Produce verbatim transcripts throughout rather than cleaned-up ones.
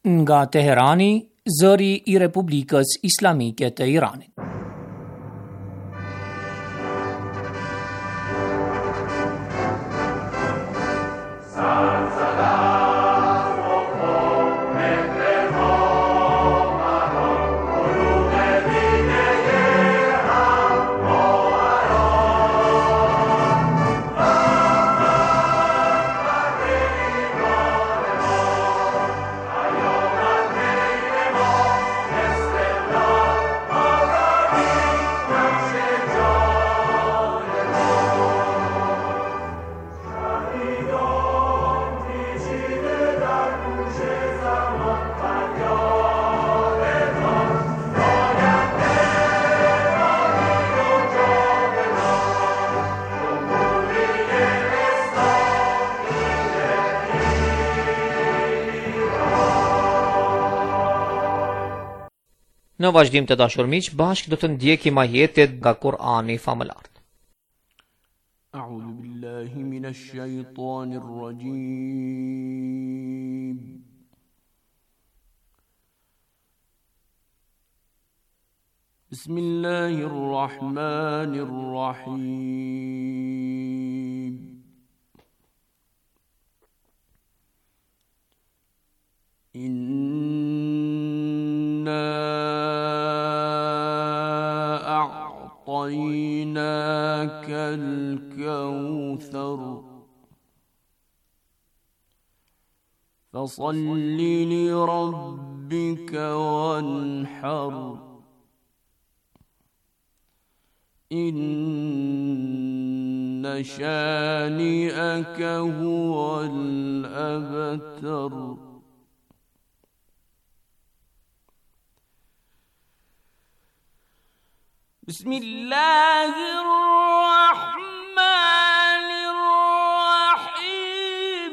Nga Teherani, zëri I Republikës Islamike të Iranit. Në vazhdim të dashur miq, bashkë do të ndjekim ajetet nga Kur'ani famëlar. A'udhu billahi minash shaitanir rajim. Bismillahir rahmanir rahim. أعطيناك الكوثر فصل لربك وانحر إن شانئك هو الأبتر. بسم الله الرحمن الرحيم.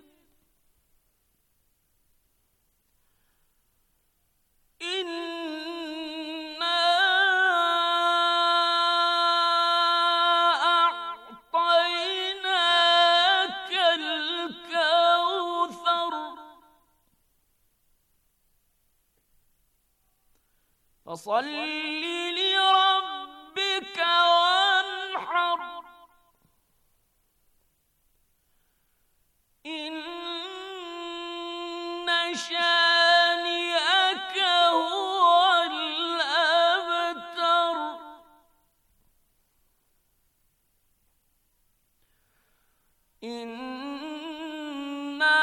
إنا أعطيناك الكوثر فصل لربك وانحر إن شانئك هو الأبتر. إنا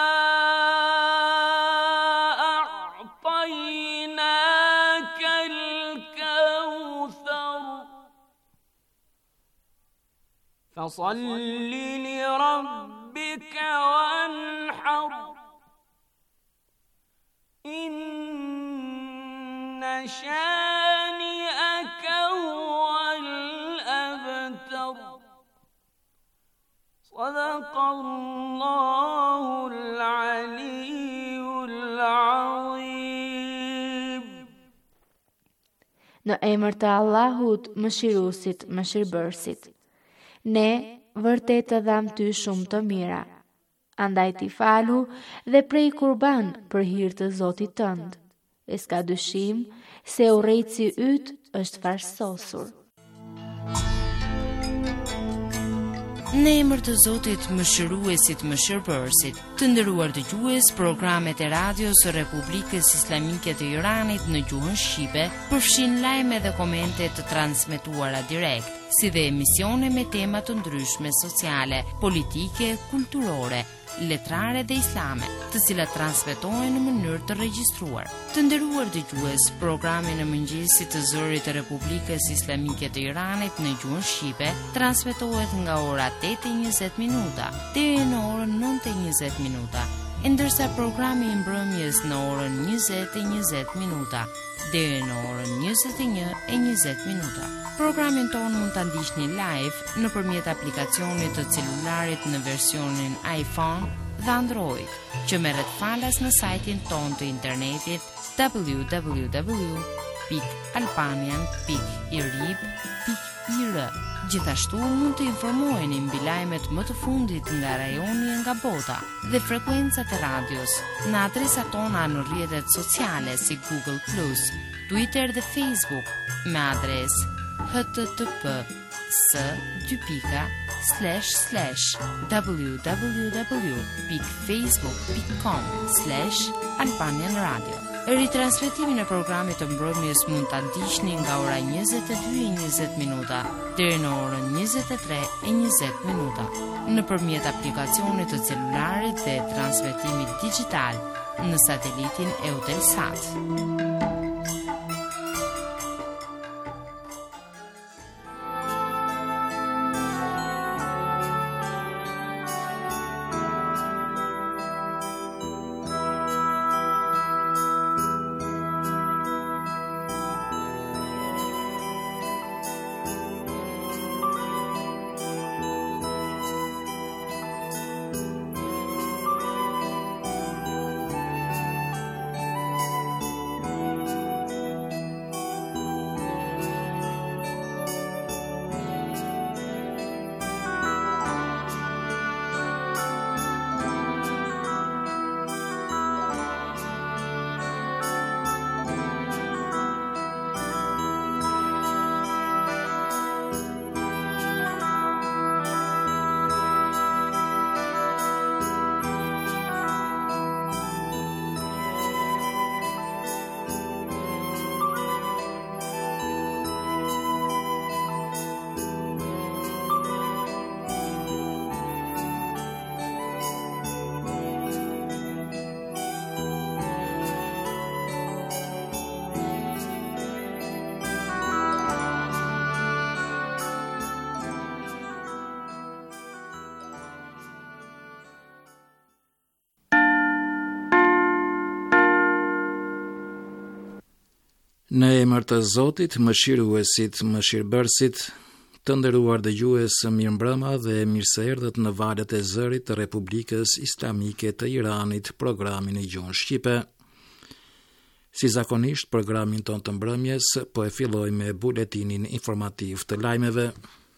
أعطيناك الكوثر فصل لربك وانحر إن شانئك هو الأبتر. صدق الله العلي العظيم. Në emër të Allahut, mëshiruesit, mëshirbërësit. Ne vërtet të dham ty shumë të mira. Andaj t'i falu dhe prej kurban për hir të Zotit tënd. E s'ka dyshim se urrejtësi yt është farsosur. Në emër të Zotit, mëshiruesit, mëshirbërësit, të nderuar dëgjues, programet e radios së Republikës Islamike të Iranit në gjuhën shqipe përfshin lajme dhe komente të transmetuara direkt, si dhe emisione me tema të ndryshme sociale, politike, kulturore, letrare dhe islame, të cilat transmetohen në mënyrë të regjistruar. Të nderuar dëgjues, programi në mëngjesit të zërit të Republikës Islamike të Iranit në gjuhën shqipe transmetohet nga ora tetë e njëzet minuta deri në orën nëntë e njëzet minuta, ndërsa programi i mbrëmjes në orën njëzet e njëzet minuta deri në orën njëzet e një e njëzet minuta. Programin ton mund ta ndiqni live nëpërmjet aplikacionit të celularit në versionin iPhone dhe Android, që merret falas në sajtin ton të internetit w w w pikë albanian pikë irib pikë i r. Gjithashtu mund të informoheni mbi lajmet më të fundit nga rajoni e nga bota dhe frekuencat e radios në adresat tona në rrjetet sociale si Google plus, Twitter dhe Facebook me adres h t t p s dy pika slash slash www dot facebook dot com slash Albanian Radio. Ritransmetimin e programit të mbrëmjes mund ta ndiqni nga ora njëzet e dy e njëzet minuta deri në orën njëzet e tre e njëzet minuta nëpërmjet aplikacionit të celularit dhe transmetimit digital në satelitin Eutelsat. Në emër të Zotit, mëshiruesit, mëshirbërësit, të nderuar dëgjues, mirëmbrëma dhe mirëseerdhët në valët e zërit të Republikës Islamike të Iranit, programin e gjuhën shqipe. Si zakonisht, programin ton të mbrëmjes po e filloj me buletinin informativ të lajmeve.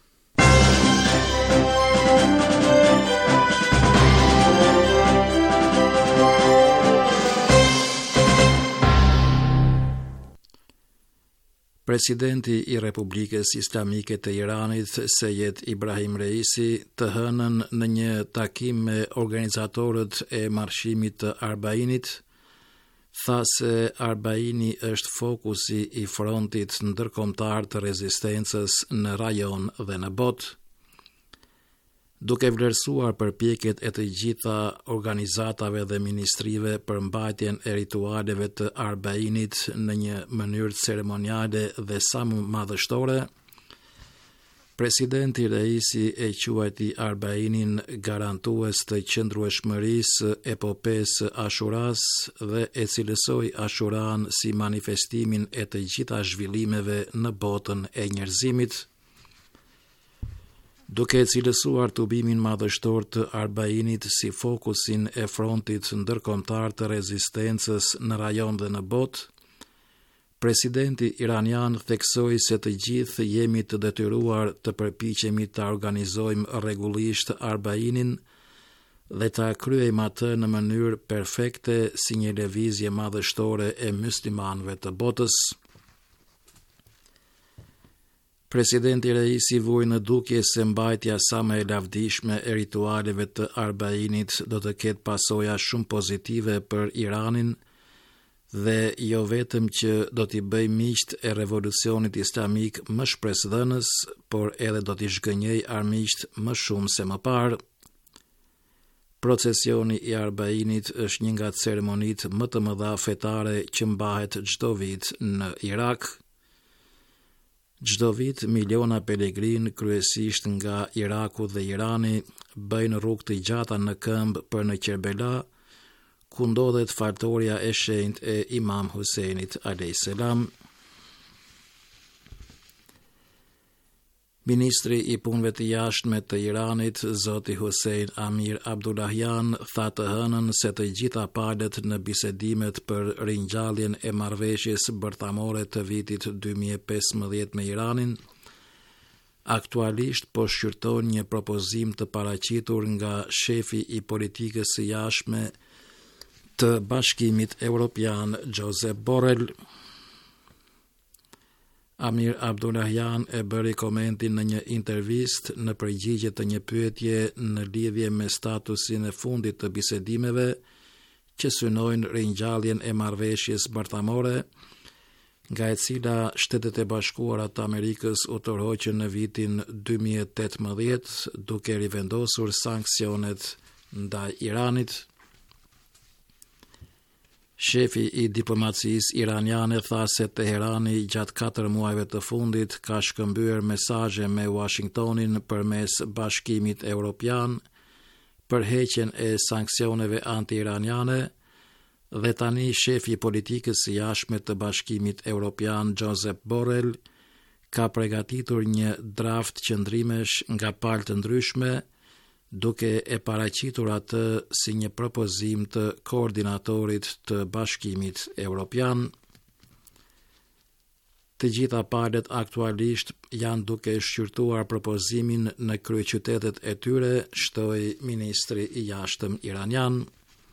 Presidenti i Republikës Islamike të Iranit, Sejed Ibrahim Reisi, të hënën në një takim me organizatorët e marshimit të Arbainit, tha se Arbaini është fokusi i frontit ndërkombëtar të rezistencës në rajon dhe në botë, duke vlerësuar përpjekjet e të gjitha organizatave dhe ministrive për mbajtjen e ritualeve të Arbainit në një mënyrë ceremoniale dhe sa më madhështore. Presidenti Reisi e quajti Arbainin garantues të qëndrueshmërisë epopesë Ashuras dhe e cilësoi Ashuran si manifestimin e të gjitha zhvillimeve në botën e njerëzimit, duke cilësuar tubimin madhështor të Arbainit si fokusin e frontit ndërkombëtar të rezistencës në rajon dhe në botë. Presidenti iranian theksoi se të gjithë jemi të detyruar të përpiqemi të organizojmë rregullisht Arbainin dhe ta kryejmë atë në mënyrë perfekte si një lëvizje madhështore e muslimanëve të botës. Presidenti Reisi vui në dukje se mbajtja sa më e lavdishme e ritualeve të Arbainit do të ketë pasoja shumë pozitive për Iranin dhe jo vetëm që do t'i bëj miqt e revolucionit islamik më shpresdhënës, por edhe do t'i zhgënjej armiqt më shumë se më parë. Procesioni i Arbainit është një nga ceremonitë më të mëdha fetare që mbahet çdo vit në Irak. Çdo vit miliona pelegrin, kryesisht nga Iraku dhe Irani, bëjnë rrugë të gjata në këmbë për në Kerbela, ku ndodhet faltoria e shenjtë e Imam Husejnit alayhis salam. Ministri i punëve të jashtme të Iranit, zoti Hussein Amir Abdullahian, tha të hënën se të gjitha palët në bisedimet për ringjalljen e marrëveshjes bërthamore të vitit dy mijë e pesëmbëdhjetë me Iranin aktualisht po shqyrton një propozim të paraqitur nga shefi i politikës së jashtme të Bashkimit Evropian Josep Borrell. Amir Abdullahian e bëri komentin në një intervistë në përgjigje të një pyetje në lidhje me statusin e fundit të bisedimeve që synojnë ringjalljen e marrëveshjes bërthamore, nga e cila Shtetet e Bashkuara të Amerikës u tërhoqën në vitin dy mijë e tetëmbëdhjetë duke rivendosur sanksionet ndaj Iranit. Shefi i diplomacisë iraniane tha se Teherani gjatë katër muajve të fundit ka shkëmbyer mesazhe me Washingtonin përmes Bashkimit Evropian për heqjen e sanksioneve anti-iraniane, dhe tani shefi i politikës së jashtme të Bashkimit Evropian Josep Borrell ka përgatitur një draft qëndrimesh nga palë të ndryshme, duke e paraqitur atë si një propozim të koordinatorit të Bashkimit Evropian. Të gjitha palët aktualisht janë duke shqyrtuar propozimin në kryeqytetet e tyre, shtoi ministri i jashtëm iranian.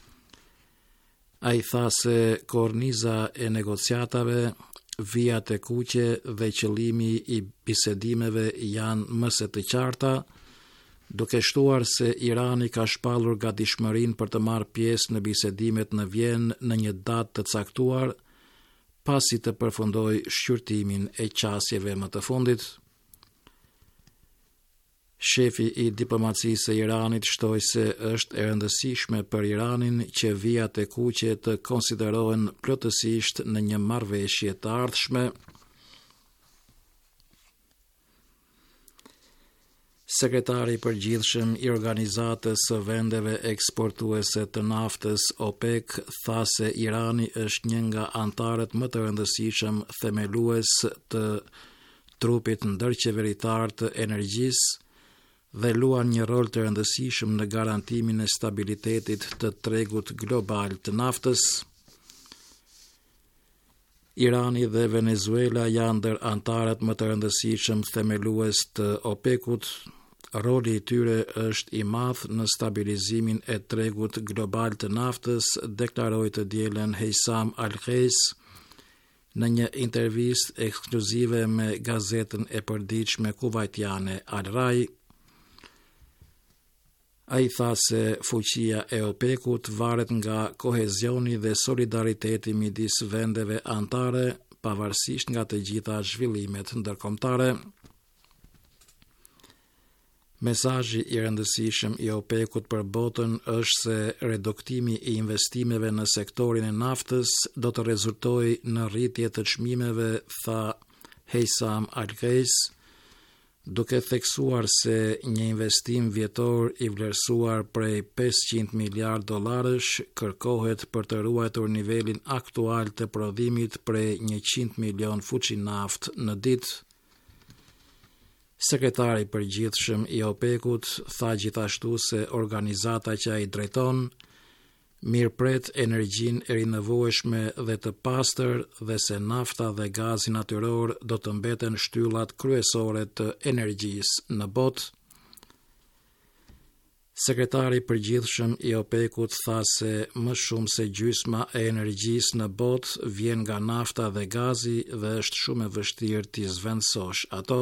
Ai tha se korniza e negociatave, vijat e kuqe dhe qëllimi i bisedimeve janë më së të qarta, duke shtuar se Irani ka shpallur gatishmërinë për të marrë pjesë në bisedimet në Vjenë në një datë të caktuar, pasi të përfundoj shqyrtimin e qasjeve më të fundit. Shefi i diplomacisë së Iranit shtoi se është e rëndësishme për Iranin që vijat e kuqe të konsiderohen plotësisht në një marrëveshje të ardhshme. Sekretari i përgjithshëm i Organizatës së Vendeve Eksportuese të Naftës OPEC tha se Irani është një nga antarët më të rëndësishëm themelues të trupit ndërqeveritar të energjisë dhe luan një rol të rëndësishëm në garantimin e stabilitetit të tregut global të naftës. Irani dhe Venezuela janë ndër antarët më të rëndësishëm themelues të OPEC-ut. Roli i tyre është i madh në stabilizimin e tregut global të naftës, deklaroi të dielën Heysam Al-Qais në një intervistë ekskluzive me gazetën e përditshme kuvajtiane Al-Rai. Ai tha se fuqia e OPEC-ut varet nga kohezioni dhe solidariteti midis vendeve anëtare, pavarësisht nga të gjitha zhvillimet ndërkombëtare. Mesazhi i rëndësishëm i OPEC-ut për botën është se reduktimi i investimeve në sektorin e naftës do të rezultojë në rritje të çmimeve, tha Heysam Al-Qais, duke theksuar se një investim vjetor i vlerësuar prej pesëqind miliard dollarësh kërkohet për të ruajtur nivelin aktual të prodhimit prej njëqind milion fuqi naft në ditë. Sekretari i përgjithshëm i OPEC-ut tha gjithashtu se organizata që ai drejton mirëpret energjinë e rinevueshme dhe të pastër dhe se nafta dhe gazi natyror do të mbeten shtyllat kryesore të energjisë në botë. Sekretari i përgjithshëm i OPEC-ut tha se më shumë se gjysma e energjisë në botë vjen nga nafta dhe gazi dhe është shumë e vështirë t'i zvendësosh ato.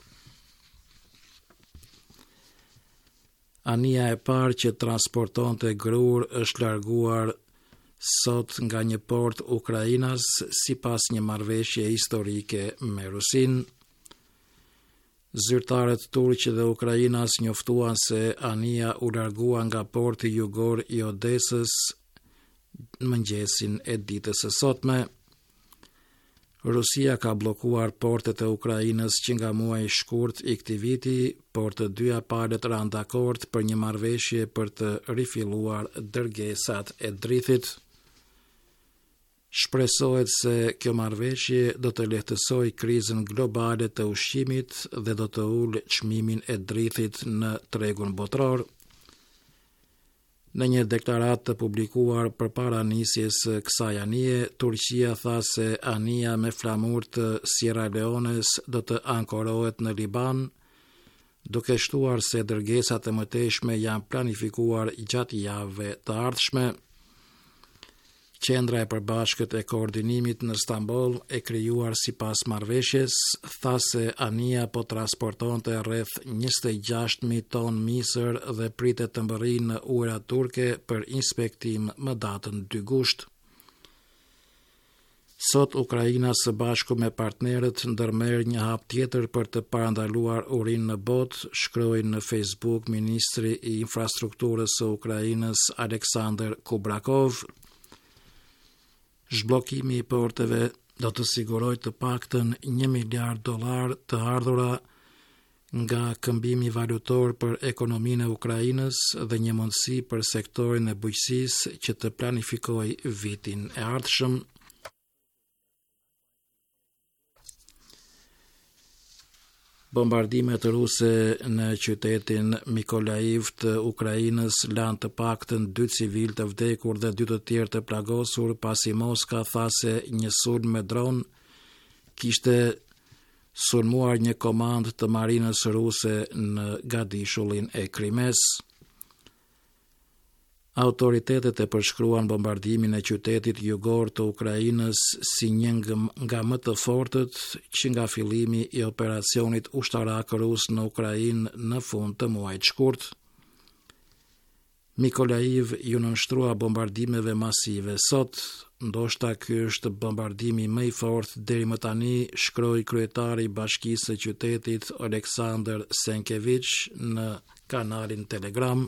Ania e parë që transportonte grur është larguar sot nga një port Ukrainas sipas një marrëveshje historike me Rusinë. Zyrtarët turq dhe Ukrainas njoftuan se ania u largua nga porti jugor i Odesës në mëngjesin e ditës së sotme. Rusia ka bllokuar portet e Ukrainës që nga muaji i shkurt i këtij viti, por të dyja palët ranë dakord për një marrëveshje për të rifilluar dërgesat e drithit. Shpresohet se kjo marrëveshje do të lehtësojë krizën globale të ushqimit dhe do të ulë çmimin e drithit në tregun botror. Në një deklaratë të publikuar përpara nisjes së kësaj anie, Turqia tha se ania me flamur të Sierra Leones do të ankorohet në Liban duke shtuar se dërgesat e mëtejshme janë planifikuar gjatë javëve të ardhshme. Qendra e përbashkët e koordinimit në Stamboll e krijuar sipas marrëveshjes tha se Ania po transportonte rreth njëzet e gjashtë mijë ton misër dhe pritet të mbërrijë në ujërat turke për inspektim më datën dy gusht. Sot Ukraina së bashku me partnerët ndërmerr një hap tjetër për të parandaluar urinë në botë, shkroi në Facebook ministri i infrastrukturës së Ukrainës Aleksandr Kubrakov. Zhbllokimi i porteve do të sigurojë të paktën një miliard dollar të ardhura nga këmbimi valutor për ekonominë e Ukrainës dhe një mundësi për sektorin e bujqësisë që të planifikojë vitin e ardhshëm. Bombardimet ruse në qytetin Mikolaiv të Ukrainës lanë të paktën dy civil të vdekur dhe dy të tjerë të plagosur pasi Moska tha se një sulm me dron kishte sulmuar një komand të marinës ruse në gadishullin e Krimes. Autoritetet e përshkruan bombardimin e qytetit jugor të Ukrainës si një nga më të fortët që nga fillimi i operacionit ushtarak rus në Ukrainë në fund të muajit shkurt. Mikolaiv ju nënshtrua bombardimeve masive sot, ndoshta ky është bombardimi më i fortë deri më tani, shkroi kryetari i bashkisë së qytetit Oleksandr Senkevich në kanalin Telegram.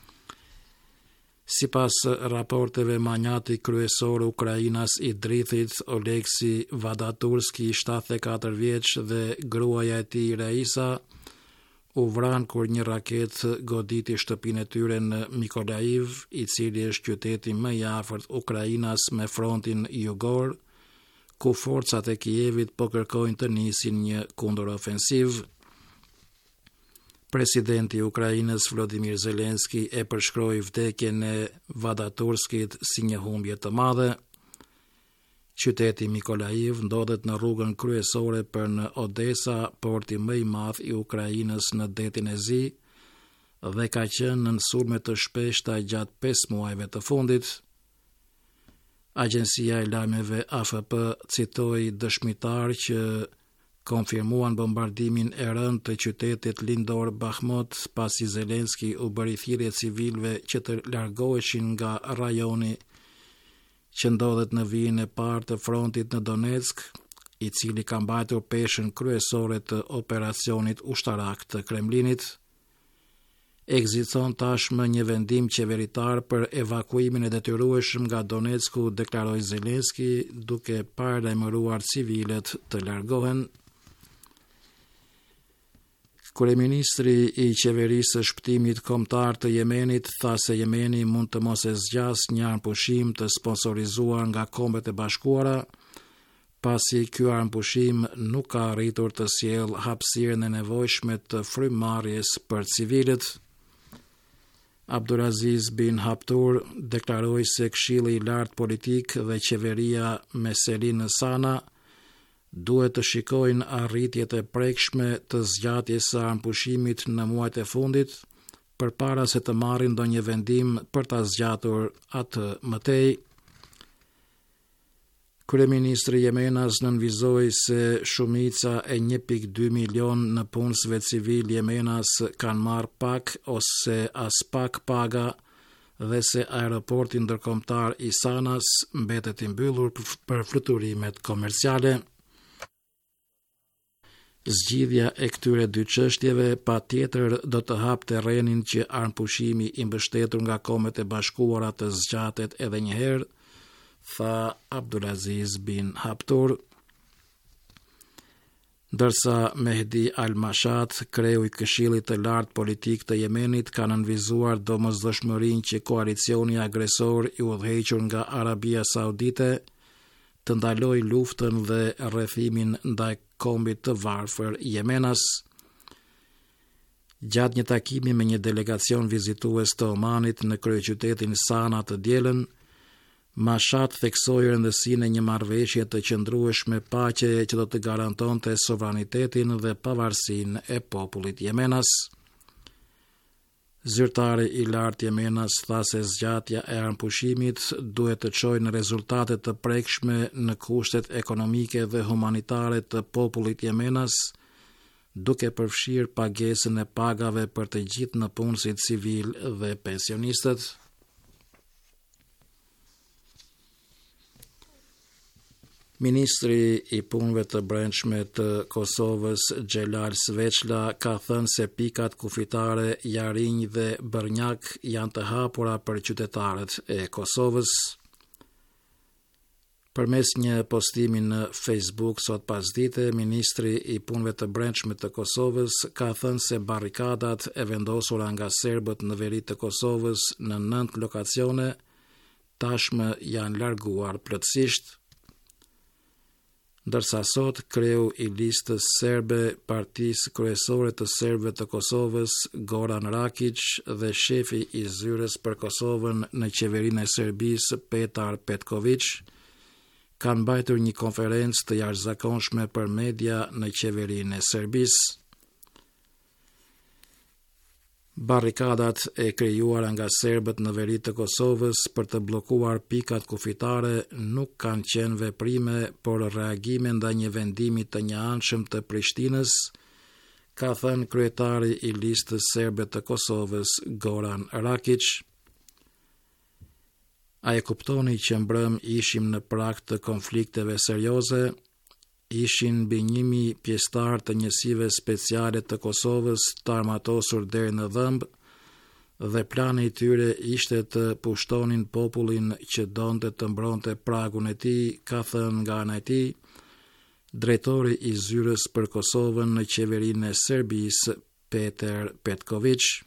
Sipas raporteve, manjati kryesor Ukrainas i drithit Oleksi Vadaturski, shtatëdhjetë e katër vjeç, dhe gruaja e tij Reisa u vran kur një raket goditi shtëpinë e tyre në Mikolaiv, i cili është qyteti më i afërt Ukrainas me frontin jugor, ku forcat e Kijevit po kërkojnë të nisin një kundërofensiv. Presidenti i Ukrainës Volodymyr Zelensky e përshkroi vdekjen e Vadaturskit si një humbje të madhe. Qyteti Mikolaiv ndodhet në rrugën kryesore për në Odesa, porti më i madh i Ukrainës në detin e Zi, dhe ka qenë në sulme të shpeshta gjatë pesë muajve të fundit. Agjencia e lajmeve A F P citoi dëshmitar që konfirmuan bombardimin e rënd të qytetit lindor Bakhmut pasi Zelensky u bëri thirrje civilëve që të largoheshin nga rajoni që ndodhet në vijin e parë të frontit në Donetsk, i cili ka mbajtur peshën kryesore të operacionit ushtarak të Kremlinit. Ekziston tashmë një vendim qeveritar për evakuimin e detyrueshëm nga Donetsku, deklaroi Zelensky, duke paralajmëruar civilët të largohen. Kryeministri i qeverisë së shpëtimit kombëtar të Yemenit tha se Yemeni mund të mos e zgjas një armpushim të sponsorizuar nga Kombet e Bashkuara, pasi ky armpushim nuk ka arritur të sjellë hapësirën e nevojshme të frymëmarrjes për civilët. Abdulaziz bin Haptur deklaroi se Këshilli i Lartë Politik dhe qeveria me Selin Sana duhet të shikojnë arritjet e prekshme të zgjatjes së armpushimit në muajt e fundit, përpara se të marrin ndonjë vendim për ta zgjatur atë më tej. Kryeministri Yemenas nënvizoi se shumica e një pikë dy milion në punësve civil Yemenas kanë marrë pak ose as pak paga dhe se aeroporti ndërkombëtar i Sanas mbetet i mbyllur për fluturimet komerciale. Zgjidhja e këtyre dy çështjeve patjetër do të hapë terrenin që armpushimi i mbështetur nga Kombet e Bashkuara të zgjatet edhe një herë, tha Abdulaziz bin Haptur. Ndërsa Mehdi Al-Mashat, kreu i Këshillit të Lartë Politik të Yemenit, ka nënvizuar domosdoshmërinë që koalicioni agresor i udhëhequr nga Arabia Saudite të ndaloj luftën dhe rrethimin ndaj kombit të varfër Yemenas. Gjatë një takimi me një delegacion vizitues të Omanit në kryeqytetin Sana të dielën, Mashat theksoi rëndësinë e një marrëveshje të qëndrueshme paqe që do të garantonte sovranitetin dhe pavarësinë e popullit Yemenas. Zyrtari i lartë Jemenas tha se zgjatja e armpushimit duhet të çojë në rezultate të prekshme në kushtet ekonomike dhe humanitare të popullit Jemenas, duke përfshirë pagesën e pagave për të gjithë nëpunësit civil dhe pensionistët. Ministri i punëve të brendshme të Kosovës, Xhelal Sveçla, ka thënë se pikat kufitare Jarinj dhe Bërnjak janë të hapura për qytetarët e Kosovës. Përmes një postimi në Facebook sot pasdite, ministri i punëve të brendshme të Kosovës ka thënë se barrikadat e vendosura nga serbët në veri të Kosovës në nëntë lokacione tashmë janë larguar plotësisht. Ndërsa sot kreu i listës serbe Partisë Kryesore të Serbëve të Kosovës, Goran Rakić, dhe shefi i zyrës për Kosovën në qeverinë e Serbisë, Petar Petković, kanë mbajtur një konferencë të jashtëzakonshme për media në qeverinë e Serbisë. Barrikadat e krijuara nga serbët në veri të Kosovës për të bllokuar pikat kufitare nuk kanë qenë veprime, por reagime ndaj një vendimi të njëanshëm të Prishtinës, ka thënë kryetari i listës serbe të Kosovës, Goran Rakić. A e kuptoni që mbrëm ishim në prag të konflikteve serioze? Ishin mbi njëmi pjesëtar të njësive speciale të Kosovës të armatosur deri në dhëmb, dhe plani i tyre ishte të pushtonin popullin që donte të mbronte pragun e tij, ka thënë nga ana e tij drejtori i zyrës për Kosovën në qeverinë e Serbisë, Petar Petković.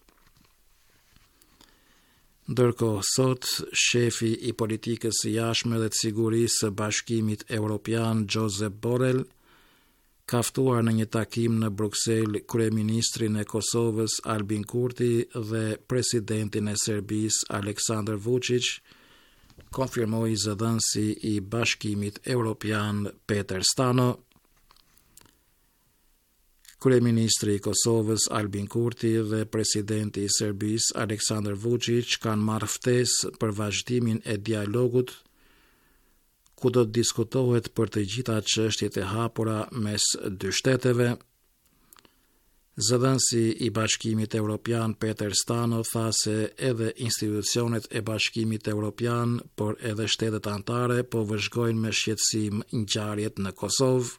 Ndërkohë sot, shefi i politikës së jashtme dhe të sigurisë së Bashkimit Evropian, Josep Borrell, ka ftuar në një takim në Bruksel kryeministrin e Kosovës, Albin Kurti, dhe presidentin e Serbisë, Aleksandar Vučić, konfirmoi zëdhënësi i Bashkimit Evropian, Petar Stano. Kryeministri i Kosovës, Albin Kurti, dhe presidenti i Serbisë, Aleksandar Vučić, kanë marrë ftesë për vazhdimin e dialogut, ku do të diskutohet për të gjitha çështjet e hapura mes dy shteteve. Zëdhënësi i Bashkimit Evropian, Petar Stano, tha se edhe institucionet e Bashkimit Evropian, por edhe shtetet anëtare po vëzhgojnë me shqetësim ngjarjet në Kosovë.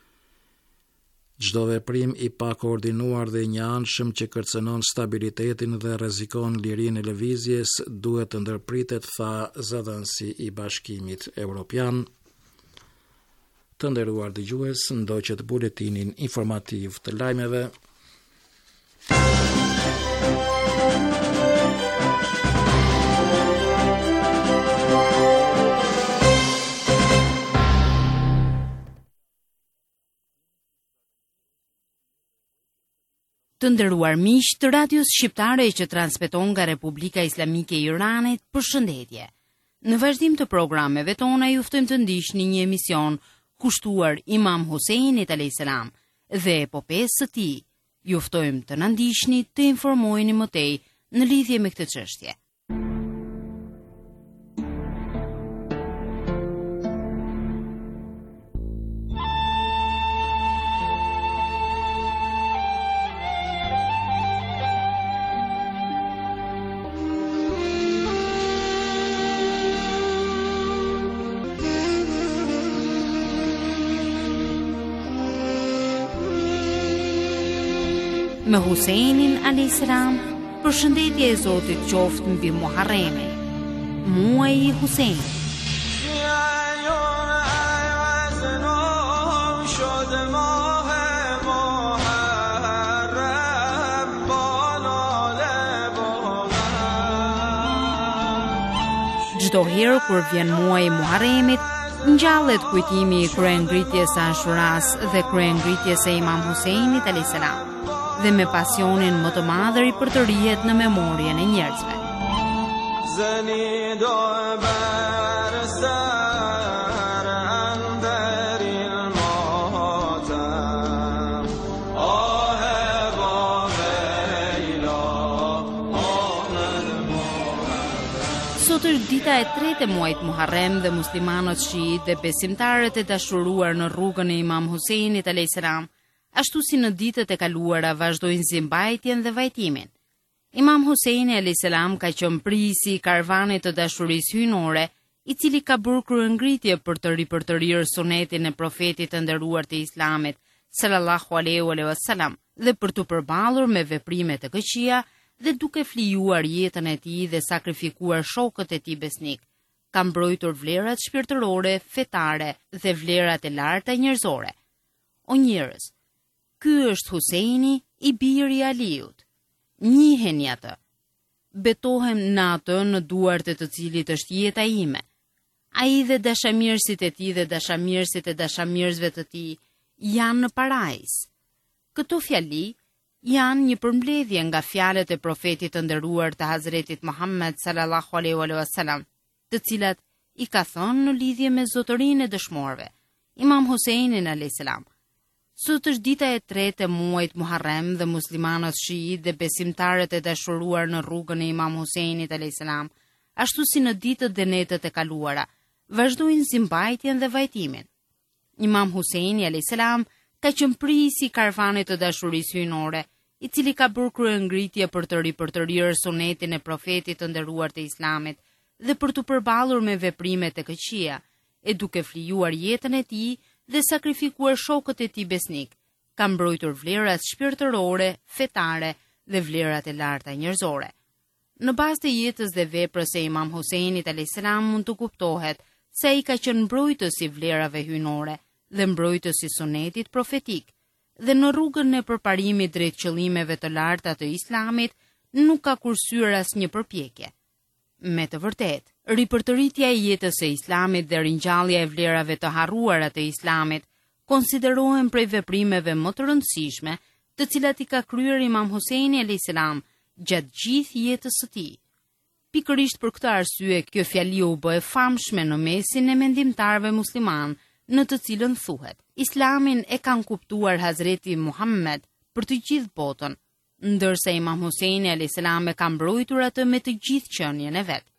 Çdo veprim i pakoordinuar dhe i njëanshëm që kërcënon stabilitetin dhe rrezikon lirinë e lëvizjes duhet të ndërpritet, tha zëdhënësi i Bashkimit Evropian. Të nderuar dëgjues, ndoqët buletinin informativ të lajmeve. Të nderuar miq të radios shqiptare që transmeton nga Republika Islamike e Iranit, përshëndetje. Në vazhdim të programeve tona ju ftojmë të ndiqni një emision kushtuar Imam Huseinit alayhis salam dhe epopesë së tij. Ju ftojmë të na ndiqni, të informoheni më tej në lidhje me këtë çështje. Me Huseinin alayhis salam, përshëndetje e Zotit qoftë mbi Muharremin, muaji i Huseinit. Çdo herë kur vjen muaji i Muharremit, ngjallet kujtimi i kryengritjes së Ashuras dhe kryengritjes së Imam Huseinit alayhis salam, dhe me pasionin më të madhër i për të rihet në memorien e njerëzve. Sot është dita e tretë e muajit Muharrem dhe muslimanët shiit dhe besimtarët e dashuruar në rrugën e Imam Huseinit alayhis salam, ashtu si në ditët e kaluara vazhdojnë zimbajtjen dhe vajtimin. Imam Huseini alayhis salam ka qenë prisi i karvanit të dashurisë hyjnore, i cili ka bërë kryengritje për të ripërtërirë sunetin e profetit të nderuar të Islamit, sallallahu alaihi wasallam, dhe për të përballur me veprime të këqija dhe duke flijuar jetën e tij dhe sakrifikuar shokët e tij besnik, ka mbrojtur vlerat shpirtërore, fetare dhe vlerat e larta njerëzore. O njerëz, ky është Huseini, i biri i Aliut. Njiheni atë. Betohem në atë në duart e të cilit është jeta ime. Ai dhe dashamirësit e tij dhe dashamirësit e dashamirësve të tij janë në parajs. Këto fjali janë një përmbledhje nga fjalët e profetit të nderuar të Hazretit Muhammed sallallahu alaihi wasallam, të cilat i ka thënë në lidhje me zotërinë e dëshmorëve. Imam Huseinin alayhis salam. Sot është dita e tretë e muajit Muharrem dhe muslimanët shiit dhe besimtarët e dashuruar në rrugën e Imam Huseinit alayhis salam, ashtu si në ditët dhe netët e kaluara, vazhdojnë zimbajtjen dhe vajtimin. Imam Huseini alayhis salam ka qenë prisi i karvanit të dashurisë hyjnore, i cili ka bërë kryengritje për të ripërtërirë sunetin e profetit të nderuar të Islamit dhe për të përballur me veprime të këqija, e duke flijuar jetën e tij dhe sakrifikuar shokët e tij besnik, ka mbrojtur vlerat shpirtërore, fetare dhe vlerat e larta njerëzore. Në bazë të jetës dhe veprës së Imam Huseinit alayhis salam mund të kuptohet se ai ka qenë mbrojtës i vlerave hyjnore dhe mbrojtës i sunetit profetik, dhe në rrugën e përparimit drejt qëllimeve të larta të Islamit nuk ka kursyer asnjë përpjekje. Me të vërtetë, ripërtëritja e jetës së Islamit dhe ringjallja e vlerave të harruara të Islamit konsiderohen prej veprimeve më të rëndësishme, të cilat i ka kryer Imam Huseini alayhis salam gjatë gjithë jetës së tij. Pikërisht për këtë arsye, kjo fjali u bë e famshme në mesin e mendimtarëve musliman, në të cilën thuhet: Islamin e kanë kuptuar Hazreti Muhammed për të gjithë botën, ndërsa Imam Huseini alayhis salam e ka mbrojtur atë me të gjithë qenien e vet.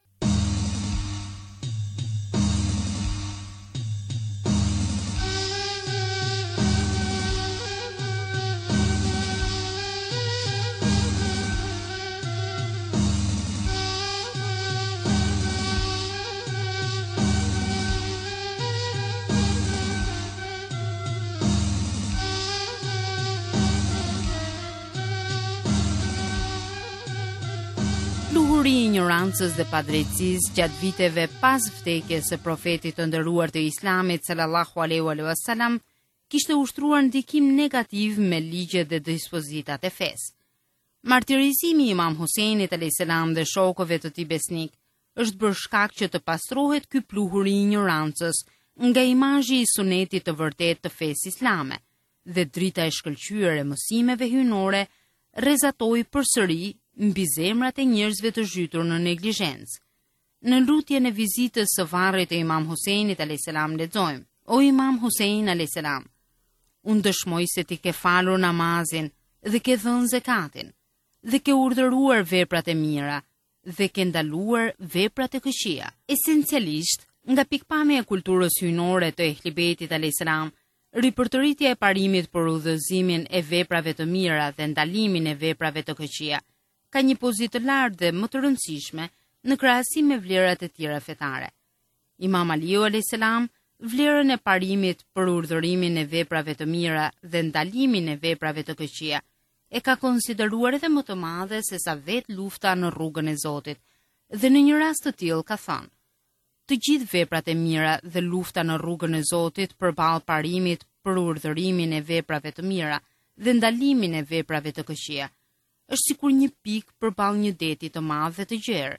Pluhuri i ignorancës dhe padrejtësisë gjatë viteve pas vdekjes së profetit të nderuar të Islamit sallallahu alaihi wasallam kishte ushtruar ndikim negativ me ligjet dhe dispozitat e fesë. Martirizimi i Imam Huseinit alayhis salam dhe shokëve të tij besnik është bërë shkak që të pastrohet ky pluhur i ignorancës nga imazhi i sunetit të vërtet të fesë islame, dhe drita e shkëlqyer e mësimeve hyjnore rrezatoi përsëri mbi zemrat e njerëzve të zhytur në neglizhencë. Në lutjen e vizitës së varrit të Imam Huseinit alayhis salam lexojmë: O Imam Husein alayhis salam, unë dëshmoj se ti ke falur namazin dhe ke dhënë zekatin, dhe ke urdhëruar veprat e mira dhe ke ndaluar veprat e këqija. Esencialisht, nga pikpamja e kulturës hyjnore të Ehlibetit alayhis salam, ripërtëritja e parimit për udhëzimin e veprave të mira dhe ndalimin e veprave të këqija ka një pozitë të lartë dhe më të rëndësishme në krahasim me vlerat e tjera fetare. Imam Aliu alayhis salam vlerën e parimit për urdhërimin e veprave të mira dhe ndalimin e veprave të këqija e ka konsideruar edhe më të madhe se sa vetë lufta në rrugën e Zotit, dhe në një rast të tillë ka thënë: Të gjithë veprat e mira dhe lufta në rrugën e Zotit përballë parimit për urdhërimin e veprave të mira dhe ndalimin e veprave të këqija është sikur një pikë përballë një deti të madh dhe të gjerë.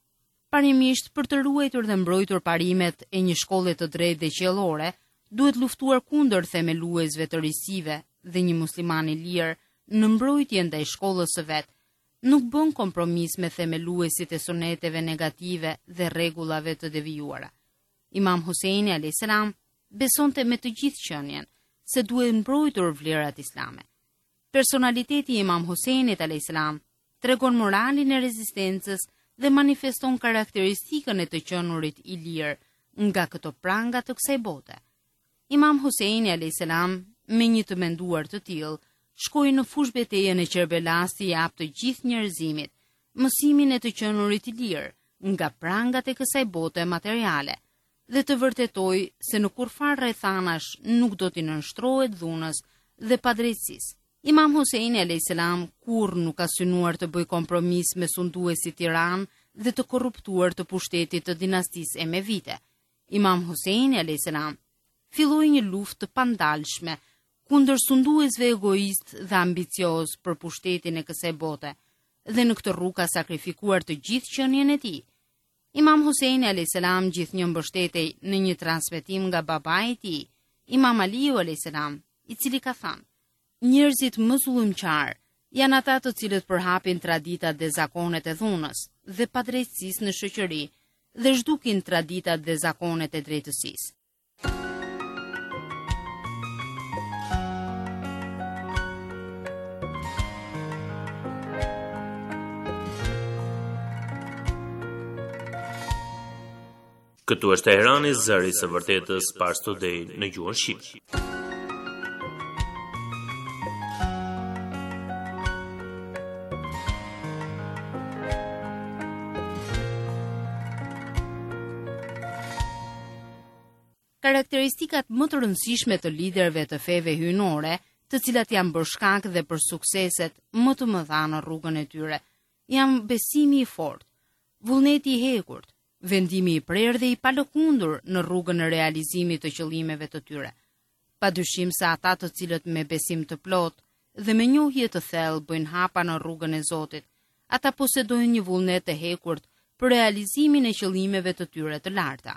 Parimisht, për të ruajtur dhe mbrojtur parimet e një shkolle të drejtë dhe qiellore, duhet luftuar kundër themeluesve të risive, dhe një musliman i lirë në mbrojtje ndaj shkollës së vet nuk bën kompromis me themeluesit e suneteve negative dhe rregullave të devijuara. Imam Huseini alayhis salam besonte me të gjithë qenien se duhet mbrojtur vlerat islame. Personaliteti i Imam Huseinit alayhis salam tregon moralin e rezistencës dhe manifeston karakteristikën e të qenurit i lirë nga këto pranga të kësaj bote. Imam Huseini alayhis salam, me një të menduar të tillë, shkoi në fush betejën e Kerbelas i jap të gjithë njerëzimit mësimin e të qenurit i lirë nga prangat e kësaj bote materiale dhe të vërtetoi se në kurfar rrethanash nuk do t'i nënshtrohet dhunës dhe padrejtësisë. Imam Huseini alayhis salam kur nuk ka synuar të bëj kompromis me sunduesit tiran dhe të korruptuar të pushtetit të dinastisë Emevite. Imam Huseini alayhis salam filloi një luftë të pandalshme kundër sunduesve egoist dhe ambicioz për pushtetin e kësaj bote, dhe në këtë rrugë ka sakrifikuar të gjithë qenien e tij. Imam Huseini alayhis salam gjithnjë mbështetej në një transmetim nga babai i tij, Imam Aliu alayhis salam, i cili ka thënë: njerëzit më zullumqar janë ata të cilët përhapin traditat dhe zakonet e dhunës dhe padrejtësisë në shoqëri dhe zhdukin traditat dhe zakonet e drejtësisë. Këtu është Teherani, zëri së vërtetës, Pars Today në gjuhën shqipe. Karakteristikat më të rëndësishme të liderëve të feve hyjnore, të cilat janë bërë shkak dhe për sukseset më të mëdha në rrugën e tyre, janë besimi i fortë, vullneti i hekurt, vendimi i prerë dhe i palëkundur në rrugën e realizimit të qëllimeve të tyre. Padyshim se ata të cilët me besim të plot dhe me njohje të thellë bëjnë hapa në rrugën e Zotit, ata posedojnë një vullnet të hekurt për realizimin e qëllimeve të tyre të larta.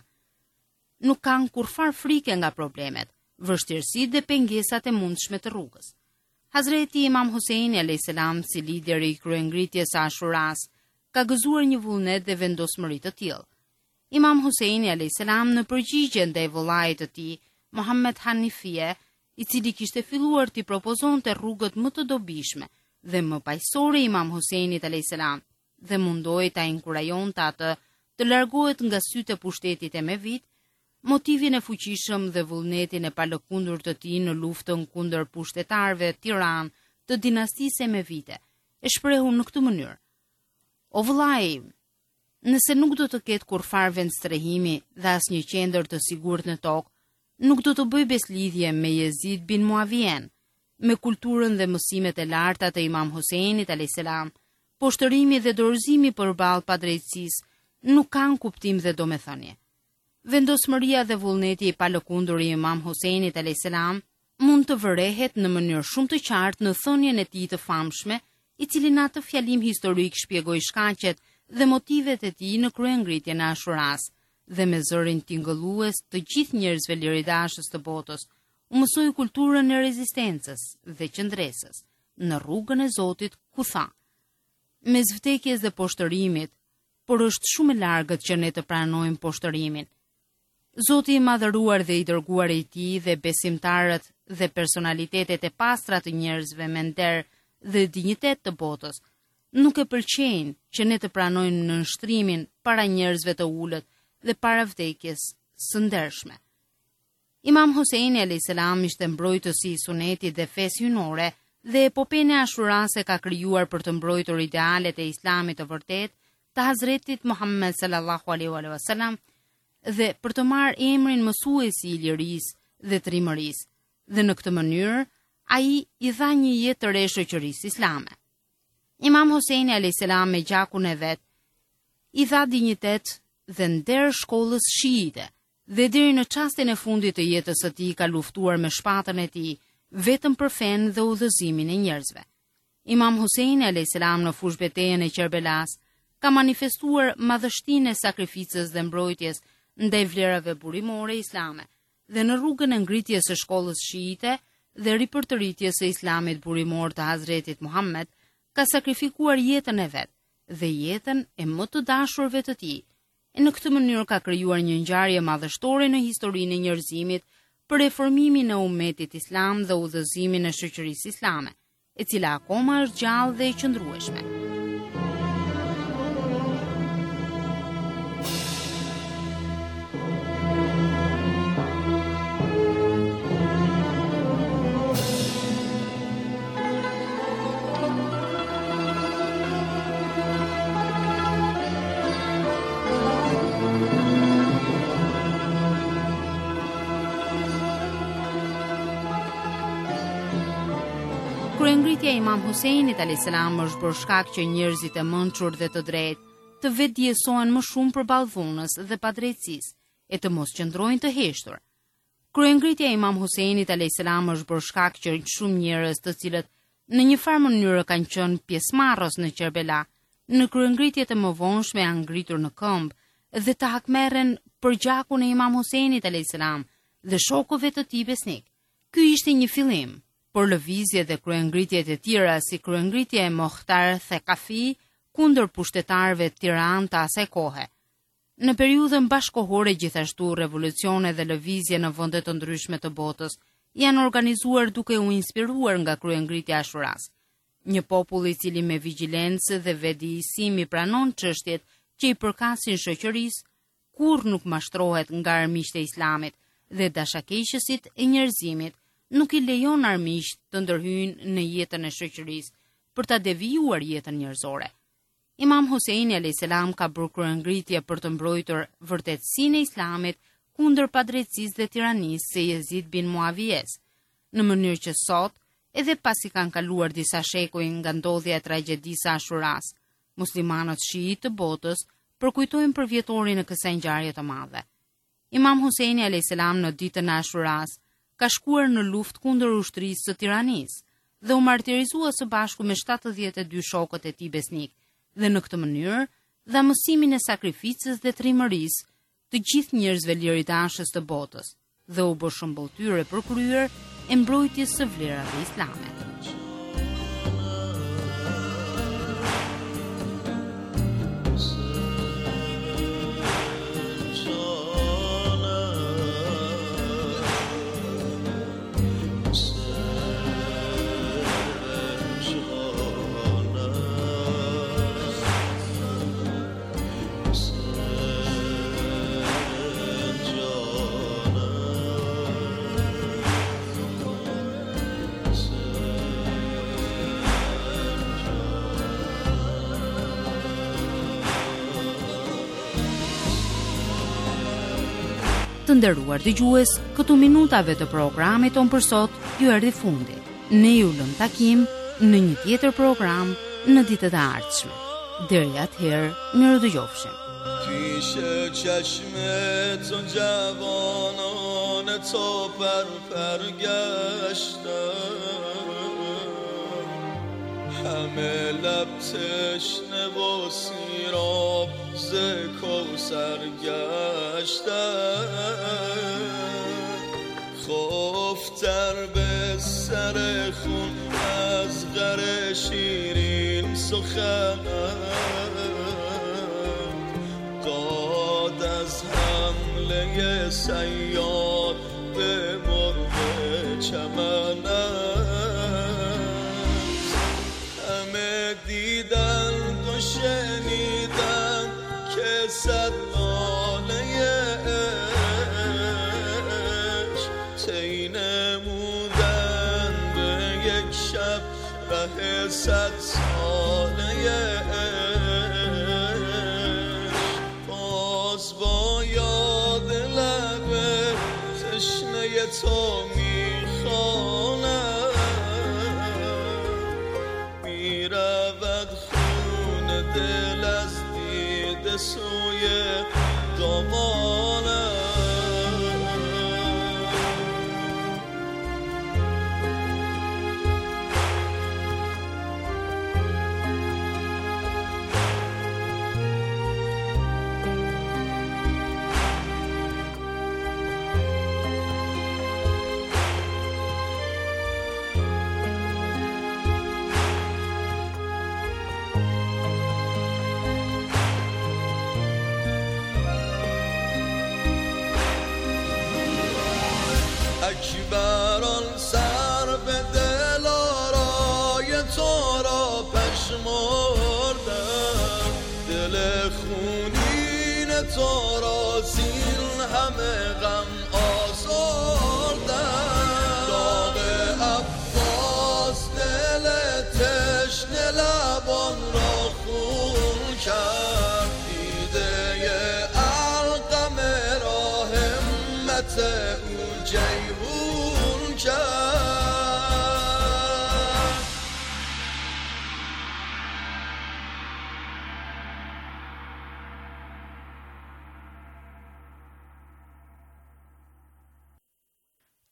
Nuk kanë kurfar frike nga problemet, vështirësitë dhe pengesat e mundshme të rrugës. Hazreti Imam Huseini alayhis salam, si lideri i kryengritjes së Ashuras, ka gëzuar një vullnet dhe vendosmëri të tillë. Imam Huseini alayhis salam, në përgjigje ndaj vëllait të tij, Muhammed Hanifie, i cili kishte filluar t'i propozonte rrugët më të dobishme dhe më paqësore Imam Huseinit alayhis salam, dhe mundoi ta inkurajonte atë të largohet nga sytë e pushtetit emevit, motivin e fuqishëm dhe vullnetin e palëkundur të tij në luftën kundër pushtetarëve tiran të dinastisë emevite, e shprehur në këtë mënyrë: O vëllai, nëse nuk do të ketë kurfar vend strehimi dhe asnjë qendër të sigurt në tokë, nuk do të bëj beslidhje me Yezid bin Muavien, me kulturën dhe mësimet e larta të Imam Huseinit alayhis salam. Poshtërimi dhe dorëzimi përballë padrejtësisë nuk kanë kuptim dhe domethënie. Vendosmëria dhe vullneti i palëkundur i Imam Huseinit alayhis salam mund të vërehet në mënyrë shumë të qartë në thënien e tij të famshme, i cili në atë fjalim historik shpjegoi shkaqet dhe motivet e tij në kryengritjen e Ashuras, dhe me zërin tingëllues të gjithë njerëzve liridashës të botës, u mësoi kulturën e rezistencës dhe qëndresës në rrugën e Zotit, ku tha: mes vdekjes dhe poshtërimit, por është shumë e largët që ne të pranojmë poshtërimin. Zoti i madhëruar dhe i dërguar i tij dhe besimtarët dhe personalitetet e pastra të njerëzve me nder dhe dinjitet të botës nuk e pëlqejnë që ne të pranojmë nënshtrimin para njerëzve të ulët dhe para vdekjes së ndershme. Imam Huseini alayhis salam ishte mbrojtësi i sunetit dhe fesë hyjnore, dhe epopene Ashurase ka krijuar për të mbrojtur idealet e Islamit të vërtet të Hazretit Muhammed sallallahu alaihi wasallam dhe për të marrë emrin mësuesi i lirisë dhe trimërisë, dhe në këtë mënyrë ai i dha një jetë të re shoqërisë islame. Imam Huseini alayhis salam me gjakun e vet i dha dinjitet dhe nder shkollës shiite, dhe deri në çastin e fundit të jetës së tij ka luftuar me shpatën e tij vetëm për fen dhe udhëzimin e njerëzve. Imam Huseini alayhis salam në fush betejën e Kerbelas ka manifestuar madhështinë e sakrificës dhe mbrojtjes ndaj vlerave burimore islame, dhe në rrugën e ngritjes së shkollës shiite dhe ripërtëritjes së islamit burimor të Hazretit Muhammed, ka sakrifikuar jetën e vet dhe jetën e më të dashurve të tij. E në këtë mënyrë ka krijuar një ngjarje madhështore në historinë e njerëzimit për reformimin e ummetit islam dhe udhëzimin e shoqërisë islame, e cila akoma është gjallë dhe e qëndrueshme. Kryengritja e Imam Huseinit alayhis salam është bërë shkak që njerëzit e mençur dhe të drejtë të vetëdijsohen më shumë përballë dhunës dhe padrejtësisë e të mos qëndrojnë të heshtur. Kryengritja e Imam Huseinit alayhis salam është bërë shkak që shumë njerëz të cilët në një farë mënyrë kanë qenë pjesëmarrës në Kerbela, në kryengritjet e mëvonshme janë ngritur në këmbë dhe të hakmerren për gjakun e Imam Huseinit alayhis salam dhe shokëve të tij besnik. Ky ishte një fillim, por lëvizjet dhe kryengritjet e tjera si kryengritja e Mohtar Thekafi kundër pushtetarëve tiran të asaj kohe. Në periudhën bashkohore gjithashtu revolucione dhe lëvizje në vende të ndryshme të botës janë organizuar duke u inspiruar nga kryengritja e Ashuras. Një popull i cili me vigjilencë dhe vetëdijësim i pranon çështjet që i përkasin shoqërisë, kur nuk mashtrohet nga armiqtë e Islamit dhe dashakeqësit e njerëzimit, nuk i lejon armiqt të ndërhyjnë në jetën e shoqërisë për ta devijuar jetën njerëzore. Imam Huseini alayhis salam ka bërë kryengritje për të mbrojtur vërtetësinë e Islamit kundër padrejtësisë dhe tiranisë së Yezid bin Muavijes, në mënyrë që sot, edhe pasi kanë kaluar disa shekuj nga ndodhja e tragjedisë së Ashuras, muslimanët shiit të botës përkujtojnë për vjetorin e kësaj ngjarje të madhe. Imam Huseini alayhis salam në ditën e Ashuras ka shkuar në luftë kundër ushtrisë së tiranisë dhe u martirizua së bashku me shtatëdhjetë e dy shokët e tij besnik, dhe në këtë mënyrë dha mësimin e sakrificës dhe trimërisë të gjithë njerëzve liridashës të botës dhe u bë shëmbulltyre për kryer e mbrojtjes së vlerave islame. Të nderuar dëgjues, këtu minutave të programit ton për sot ju erdhi fundi. Ne ju lëm takim në një tjetër program në ditët e ardhshme. Deri atëherë, mirëdëgjofshim. پیش چشم تو جوانان تو پر پر گشتم، همه لب تشنه و سیراب ز کوثر گشتم، خفتر به سر خون از غر شیرین سخنم، داد از حمله صیاد به مرغ چمنم، همه دیدند و شنیدند که صد ناله عشق طی نمودند به یک شب ره صد ساله عشق، باز با یاد لب تشنه تو میخوانم، میرود خون دل از دیده سوی دامانم. اکبران سر به دل آرای تو را پشمردم، دل خونین تو را زین همه غم آزردم، داغ عباس دل تشنه لبان را خون کرد، دیده علقم را همت او جیهون کرد،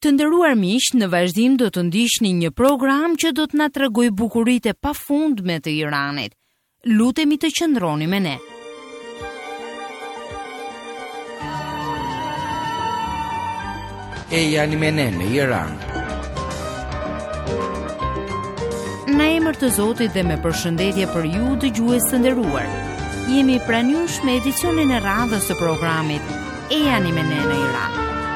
Të nderuar miq, në vazhdim do të ndiqni një program që do të na tregojë bukuritë e pafundme të Iranit. Lutemi të qëndroni me ne. E jani me ne në Iran. Në emër të Zotit dhe me përshëndetje për ju dëgjues të nderuar. Jemi pranë jush me edicionin e radhës të programit E jani me ne në Iran.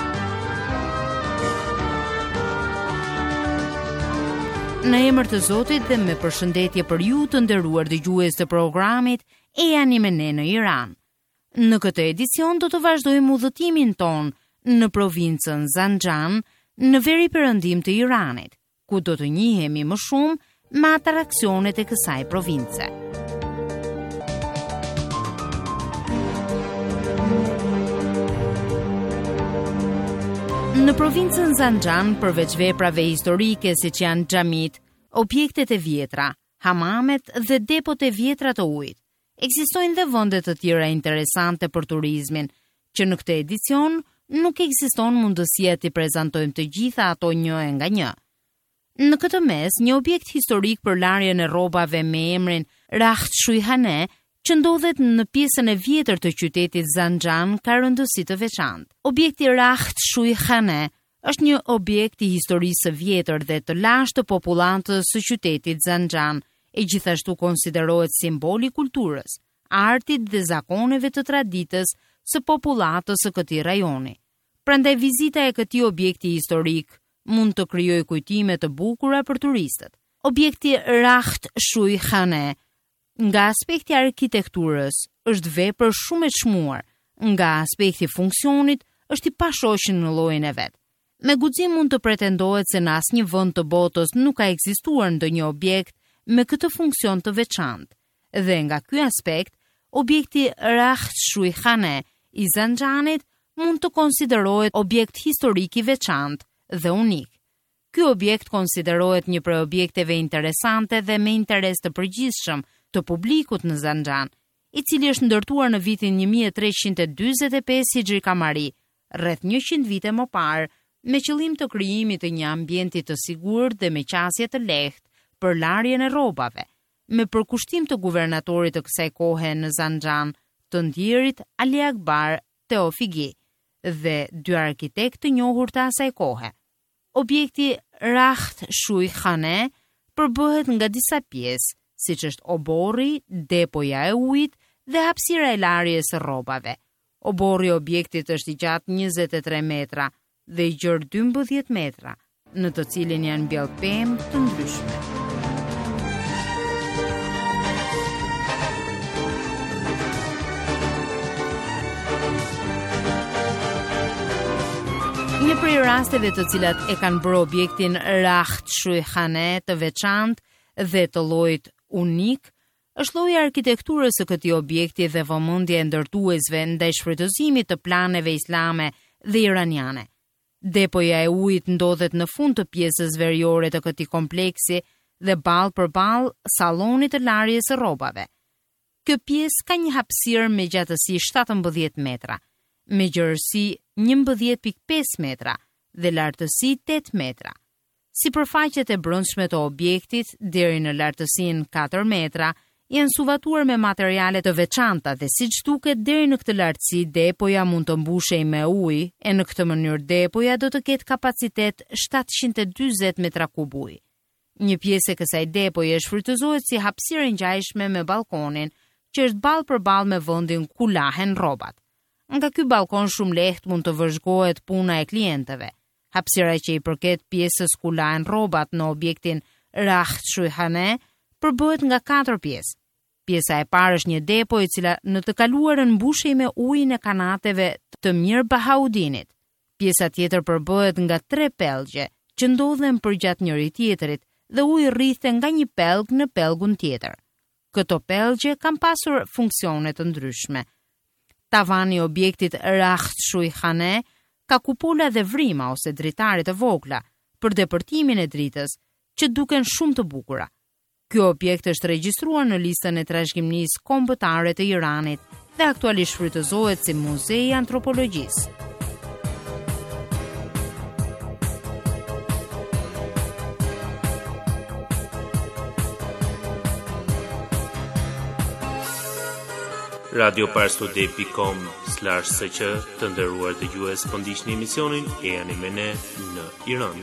Në emër të Zotit dhe me përshëndetje për ju të nderuar dëgjues të programit E jani me ne në Iran. Në këtë edicion do të vazhdojmë udhëtimin ton në provincën Zanjan, në veri perëndim të Iranit, ku do të njihemi më shumë me atraksionet e kësaj province. Në provincën Zanjan, përveç veprave historike siç janë xhamit, objektet e vjetra, hamamet dhe depot e vjetra të ujit, ekzistojnë dhe vende të tjera interesante për turizmin, që në këtë edicion nuk ekziston mundësia t'i prezantojmë të gjitha ato një e nga një. Në këtë mes, një objekt historik për larjen e rrobave me emrin Raht Shujhane, që ndodhet në pjesën e vjetër të qytetit Zanjan, ka rëndësi të veçantë. Objekti Raht Shujhane është një objekt i historisë së vjetër dhe të lashtë të popullatës së qytetit Zanjan, e gjithashtu konsiderohet simbol i kulturës, artit dhe zakoneve të traditës së popullatës së këtij rajoni. Prandaj vizita e këtij objekti historik mund të krijojë kujtime të bukura për turistët. Objekti Raht Shujhane, nga aspekti i arkitekturës, është vepër shumë e çmuar, nga aspekti i funksionit është i pashoqur në llojin e vet. Me guxim mund të pretendohet se në asnjë vend të botës nuk ka ekzistuar ndonjë objekt me këtë funksion të veçantë. Dhe nga ky aspekt, objekti Raht Shujhane i Zanjanit mund të konsiderohet objekt historik i veçantë dhe unik. Ky objekt konsiderohet një prej objekteve interesante dhe me interes të përgjithshëm të publikut në Zanjan, i cili është ndërtuar në vitin një mijë e treqind e dyzet e pesë hijri kamari, rreth njëqind vite më parë, me qëllim të krijimit të një ambienti të sigurt dhe me qasje të lehtë për larjen e rrobave, me përkushtim të guvernatorit të kësaj kohe në Zanjan, të ndjerit Ali Akbar Teofigi dhe dy arkitekt të njohur të asaj kohe. Objekti Raht Shujhane përbëhet nga disa pjesë, siç është oborri, depoja e ujit dhe hapësira e larjes së rrobave. Oborri i objektit është i gjatë njëzet e tre metra dhe i gjerë dymbëdhjetë metra, në të cilin janë mbjellë pemë të ndryshme. Një prej rasteve të cilat e kanë bërë objektin Raht Shujhane të veçantë dhe të llojit unik, është lloji i arkitekturës së këtij objekti dhe vëmendja e ndërtuesve ndaj shfrytëzimit të planeve islame dhe iraniane. Depoja e ujit ndodhet në fund të pjesës veriore të këtij kompleksi dhe ballë për ballë sallonit të larjes së rrobave. Kjo pjesë ka një hapësirë me gjatësi shtatëmbëdhjetë metra, me gjerësi njëmbëdhjetë pikë pesë metra dhe lartësi tetë metra. Sipërfaqet e brendshme të objektit deri në lartësinë katër metra janë suvatuar me materiale të veçanta dhe siç duket deri në këtë lartësi depoja mund të mbushej me ujë e në këtë mënyrë depoja do të ketë kapacitet shtatëqind e dyzet metra kub ujë. Një pjesë e kësaj depoje shfrytëzohet si hapësirë ngjajshme me balkonin, që është ballë për ballë me vendin ku lahen rrobat. Nga ky balkon shumë lehtë mund të vëzhgohet puna e klientëve. Hapësira që i përket pjesës ku lahen rrobat në objektin Raht Shujhane përbëhet nga katër pjesë. Pjesa e parë është një depo e cila në të kaluarën mbushej me ujin e kanateve të Mir Bahaudinit. Pjesa tjetër përbëhet nga tre pellgje që ndodhen përgjatë njëri tjetrit dhe uji rrithet nga një pellg në pellgun tjetër. Këto pellgje kanë pasur funksione të ndryshme. Tavani i objektit Raht Shujhane ka kupola dhe vrima ose dritare të vogla për depërtimin e dritës, që duken shumë të bukura. Ky objekt është regjistruar në listën e trashëgimisë kombëtare të Iranit dhe aktualisht shfrytëzohet si muze i antropologjisë. radioparstude.com slash sq të nderuar dëgjues, po ndiqni emisionin E jani me ne në Iran.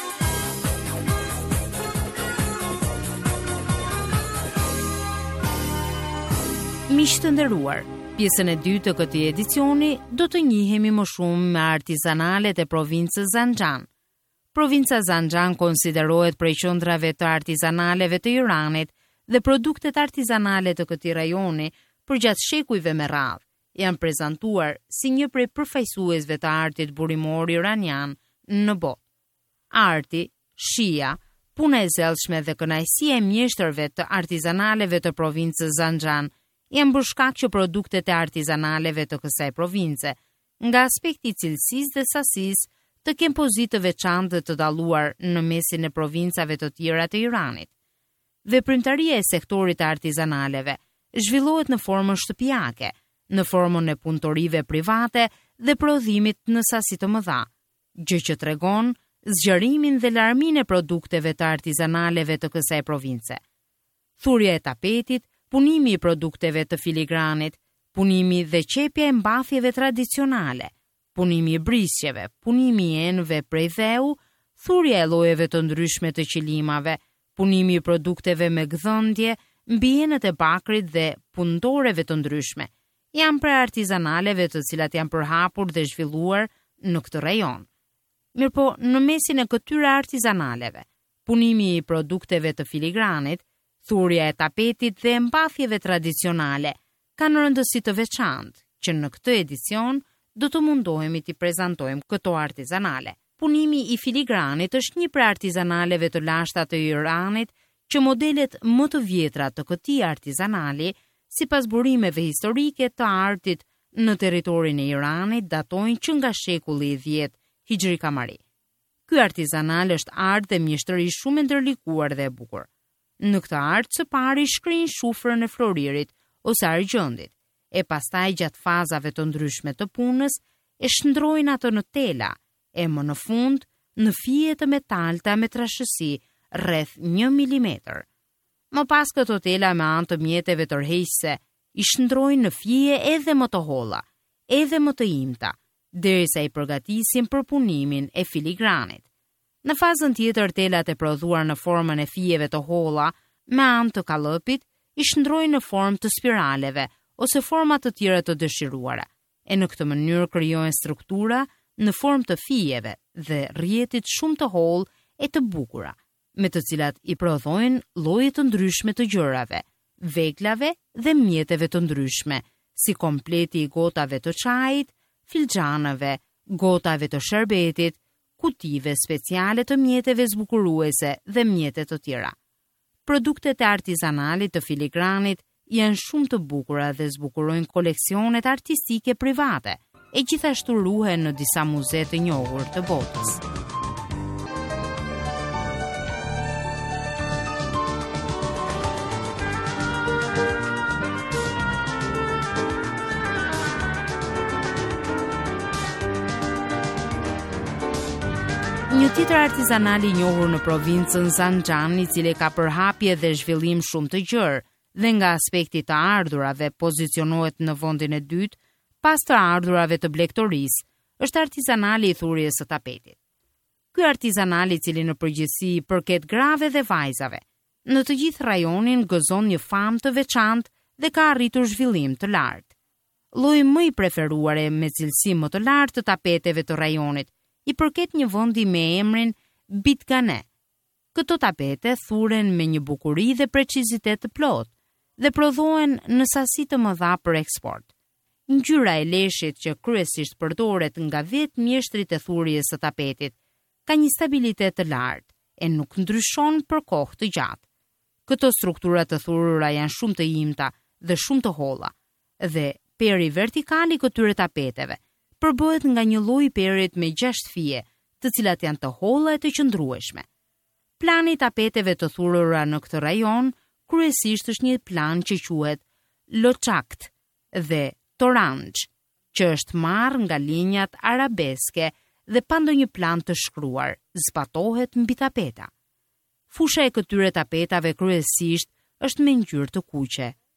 Miq të nderuar, pjesën e dytë të këtij edicioni do të njihemi më shumë me artizanalet e provincës Zanjan. Provinca Zanjan konsiderohet prej qendrave të artizanaleve të Iranit dhe produktet artizanale të këtij rajoni përgjatë shekujve me radhë janë prezantuar si një prej përfaqësuesve të artit burimor iranian në botë. Arti, shija, puna e zellshme dhe kënaqësia e mjeshtërve të artizanaleve të provincës Zanjan janë bërë shkak që produktet e artizanaleve të kësaj province, nga aspekti i cilësisë dhe sasisë, të kenë pozitë të veçantë të dalluar në mesin e provincave të tjera të Iranit. Veprimtaria e sektorit të artizanaleve zhvillohet në formën shtëpiake, në formën e punëtorive private dhe prodhimit në sasi të mëdha, gjë që tregon zgjerimin dhe larmin e produkteve të artizanaleve të kësaj province. Thurja e tapetit, punimi i produkteve të filigranit, punimi dhe qepja e mbathjeve tradicionale, punimi i brisqeve, punimi i enëve prej dheu, thurja e llojeve të ndryshme të qilimave, punimi i produkteve me gdhëndje, mbi enët e bakrit dhe punëtoreve të ndryshme, janë prej artizanaleve të cilat janë përhapur dhe zhvilluar në këtë rajon. Mirpo, në mesin e këtyre artizanaleve, punimi i produkteve të filigranit, thurja e tapetit dhe mbathjeve tradicionale kanë rëndësi të veçantë, që në këtë edicion do të mundohemi t'i prezantojmë këto artizanale. Punimi i filigranit është një prej artizanaleve të lashta të Iranit, që modelet më të vjetra të këtij artizanali, sipas burimeve historike të artit në territorin e Iranit, datojnë që nga shekulli i dhjetë Hijri Kamari. Ky artizanal është art dhe mjeshtëri shumë e ndërlikuar dhe e bukur. Në këtë art së pari shkrin shufrën e floririt ose argjendit, e pastaj gjatë fazave të ndryshme të punës e shndrojnë ato në tela, e më në fund në fije të metalta me trashësi rreth një milimetër. Më pas këto tela me anë të mjeteve tërheqëse i shndrojnë në fije edhe më të holla, edhe më të imta, derisa i përgatisin për punimin e filigranit. Në fazën tjetër, telat e prodhuar në formën e fijeve të holla me anë të kallëpit i shndrojnë në formë të spiraleve ose forma të tjera të dëshiruara, e në këtë mënyrë krijojnë struktura në formë të fijeve dhe rrjetit shumë të hollë e të bukura, me të cilat i prodhojnë lloje të ndryshme të gjërave, veglave dhe mjeteve të ndryshme, si kompleti i gotave të çajit, filxhanave, gotave të sherbetit, kutive speciale të mjeteve zbukuruese dhe mjete të tjera. Produktet e artizanalit të filigranit janë shumë të bukura dhe zbukurojnë koleksionet artistike private, e gjithashtu ruhen në disa muze të njohur të botës. Një tjetër artizanal i njohur në provincën Zanjan, i cili ka përhapje dhe zhvillim shumë të gjerë dhe nga aspekti të ardhurave pozicionohet në vendin e dytë pas të ardhurave të blegtorisë, është artizanali i thurjes së tapetit. Ky artizanal, i cili në përgjithësi përket grave dhe vajzave, në të gjithë rajonin gëzon një famë të veçantë dhe ka arritur zhvillim të lartë. Lloji më i preferuar e me cilësi më të lartë të tapeteve të rajonit i përket një vendi me emrin Bitgane. Këto tapete thuren me një bukuri dhe precizitet të plotë dhe prodhohen në sasi të mëdha për eksport. Ngjyra e leshit, që kryesisht përdoret nga vetë mjeshtrit e thurjes së tapetit, ka një stabilitet të lartë e nuk ndryshon për kohë të gjatë. Këto struktura të thurura janë shumë të imta dhe shumë të holla, dhe peri vertikal i këtyre tapeteve përbëhet nga një lloj perit me gjashtë fije, të cilat janë të holla e të qëndrueshme. Plani i tapeteve të thurura në këtë rajon kryesisht është një plan që quhet loçakt dhe toranç, që është marrë nga linjat arabeske dhe pa ndonjë plan të shkruar, zbatohet mbi tapeta. Fusha e këtyre tapetave kryesisht është me ngjyrë të kuqe.